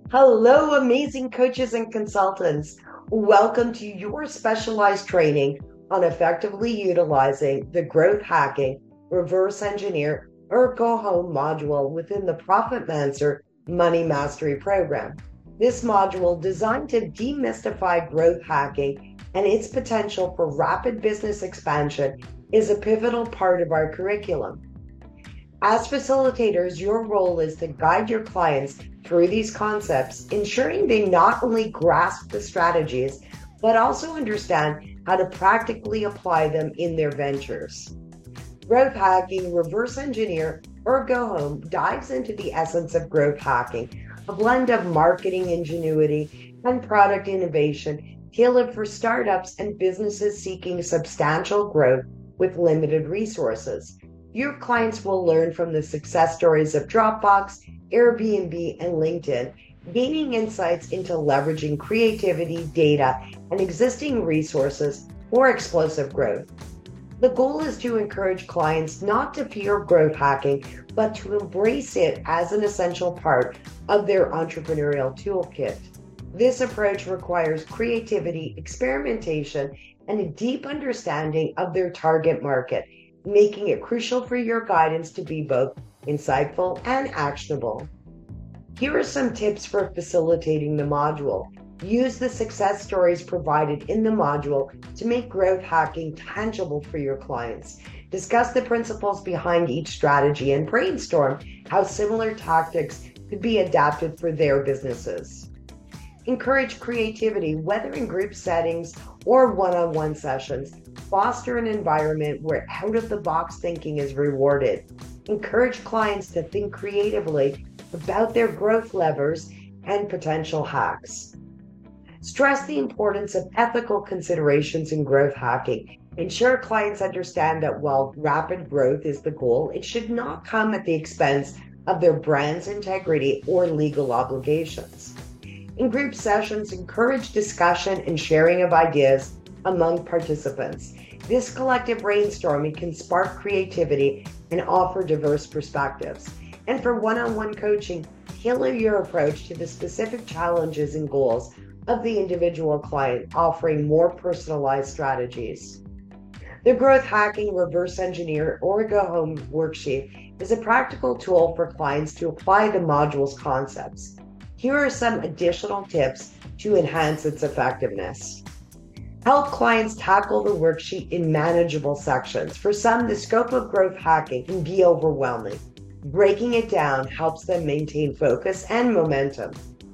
Hello, amazing coaches and consultants. Welcome to your specialized training on effectively utilizing the growth hacking, reverse engineer, or go home module within the ProfitMancer Money Mastery Program. This module, designed to demystify growth hacking and its potential for rapid business expansion, is a pivotal part of our curriculum. As facilitators, your role is to guide your clients through these concepts, ensuring they not only grasp the strategies, but also understand how to practically apply them in their ventures. Growth hacking, reverse engineer, or go home dives into the essence of growth hacking, a blend of marketing ingenuity and product innovation tailored for startups and businesses seeking substantial growth with limited resources. Your clients will learn from the success stories of Dropbox, Airbnb, and LinkedIn, gaining insights into leveraging creativity, data, and existing resources for explosive growth. The goal is to encourage clients not to fear growth hacking, but to embrace it as an essential part of their entrepreneurial toolkit. This approach requires creativity, experimentation, and a deep understanding of their target market, making it crucial for your guidance to be both insightful and actionable. Here are some tips for facilitating the module. Use the success stories provided in the module to make growth hacking tangible for your clients. Discuss the principles behind each strategy and brainstorm how similar tactics could be adapted for their businesses. Encourage creativity, whether in group settings or one-on-one sessions. Foster an environment where out-of-the-box thinking is rewarded. Encourage clients to think creatively about their growth levers and potential hacks. Stress the importance of ethical considerations in growth hacking. Ensure clients understand that while rapid growth is the goal, it should not come at the expense of their brand's integrity or legal obligations. In group sessions, encourage discussion and sharing of ideas among participants. This collective brainstorming can spark creativity and offer diverse perspectives. And for one-on-one coaching, tailor your approach to the specific challenges and goals of the individual client, offering more personalized strategies. The Growth Hacking Reverse Engineer or Go Home worksheet is a practical tool for clients to apply the module's concepts. Here are some additional tips to enhance its effectiveness. Help clients tackle the worksheet in manageable sections. For some, the scope of growth hacking can be overwhelming. Breaking it down helps them maintain focus and momentum.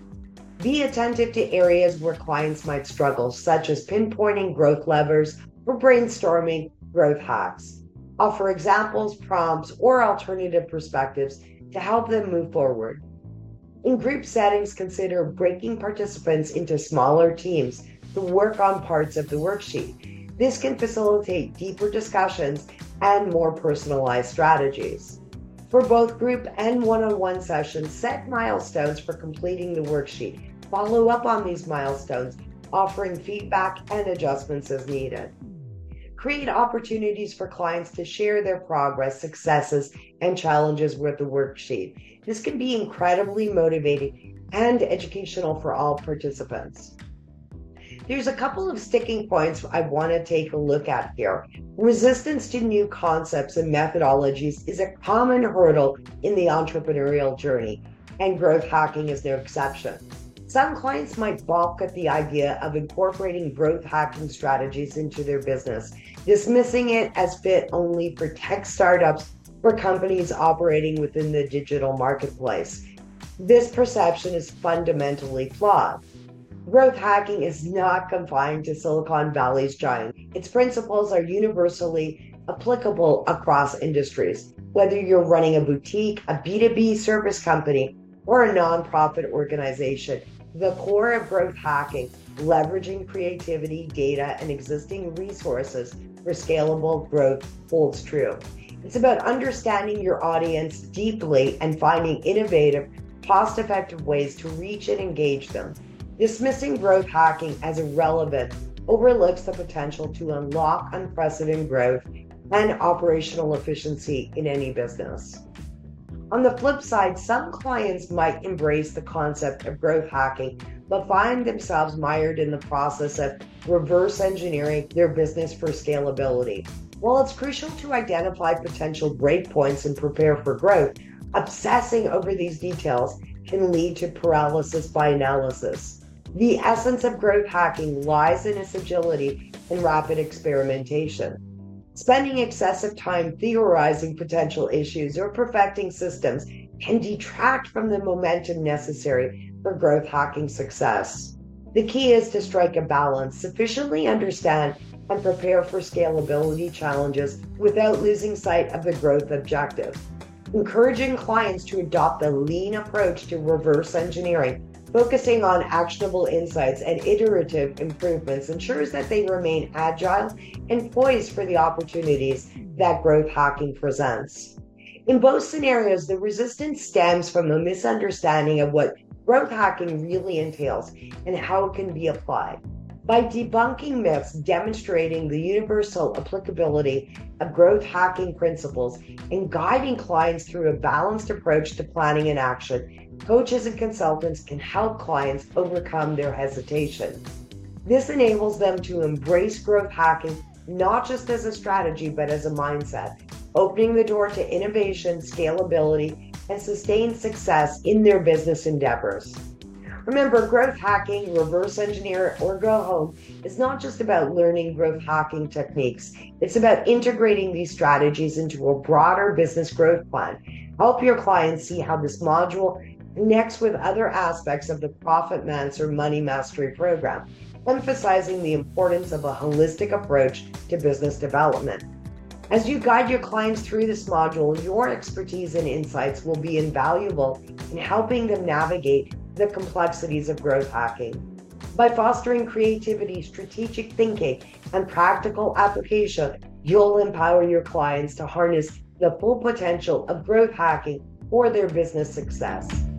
Be attentive to areas where clients might struggle, such as pinpointing growth levers or brainstorming growth hacks. Offer examples, prompts, or alternative perspectives to help them move forward. In group settings, consider breaking participants into smaller teams to work on parts of the worksheet. This can facilitate deeper discussions and more personalized strategies. For both group and one-on-one sessions, set milestones for completing the worksheet. Follow up on these milestones, offering feedback and adjustments as needed. Create opportunities for clients to share their progress, successes, and challenges with the worksheet. This can be incredibly motivating and educational for all participants. There's a couple of sticking points I want to take a look at here. Resistance to new concepts and methodologies is a common hurdle in the entrepreneurial journey, and growth hacking is no exception. Some clients might balk at the idea of incorporating growth hacking strategies into their business, dismissing it as fit only for tech startups or companies operating within the digital marketplace. This perception is fundamentally flawed. Growth hacking is not confined to Silicon Valley's giants. Its principles are universally applicable across industries. Whether you're running a boutique, a B2B service company, or a nonprofit organization, the core of growth hacking, leveraging creativity, data, and existing resources for scalable growth, holds true. It's about understanding your audience deeply and finding innovative, cost-effective ways to reach and engage them. Dismissing growth hacking as irrelevant overlooks the potential to unlock unprecedented growth and operational efficiency in any business. On the flip side, some clients might embrace the concept of growth hacking, but find themselves mired in the process of reverse engineering their business for scalability. While it's crucial to identify potential breakpoints and prepare for growth, obsessing over these details can lead to paralysis by analysis. The essence of growth hacking lies in its agility and rapid experimentation. Spending excessive time theorizing potential issues or perfecting systems can detract from the momentum necessary for growth hacking success. The key is to strike a balance, sufficiently understand and prepare for scalability challenges without losing sight of the growth objective. Encouraging clients to adopt a lean approach to reverse engineering, focusing on actionable insights and iterative improvements, ensures that they remain agile and poised for the opportunities that growth hacking presents. In both scenarios, the resistance stems from a misunderstanding of what growth hacking really entails and how it can be applied. By debunking myths, demonstrating the universal applicability of growth hacking principles, and guiding clients through a balanced approach to planning and action, coaches and consultants can help clients overcome their hesitation. This enables them to embrace growth hacking not just as a strategy, but as a mindset, opening the door to innovation, scalability, and sustained success in their business endeavors. Remember, growth hacking, reverse engineer, or go home is not just about learning growth hacking techniques. It's about integrating these strategies into a broader business growth plan. Help your clients see how this module connects with other aspects of the Profit Mancer Money Mastery program, emphasizing the importance of a holistic approach to business development. As you guide your clients through this module, your expertise and insights will be invaluable in helping them navigate the complexities of growth hacking. By fostering creativity, strategic thinking, and practical application, you'll empower your clients to harness the full potential of growth hacking for their business success.